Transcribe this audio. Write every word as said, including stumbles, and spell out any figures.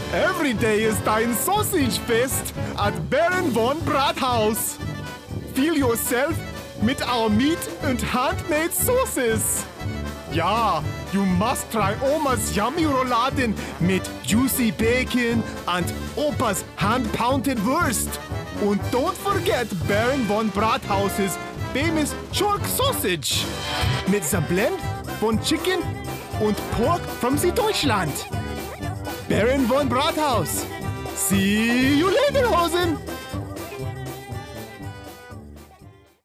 Every day ist ein Sausage Fest at Baron von Brathaus. Feel yourself mit our meat and handmade sauces. Ja, you must try Omas yummy Rouladen mit juicy bacon and Opas hand-pounded Wurst. Und don't forget Baron von Brathauses famous Chalk Sausage mit a blend von Chicken und Pork from Süddeutschland. Baron von Brathaus. See you later, Hosen!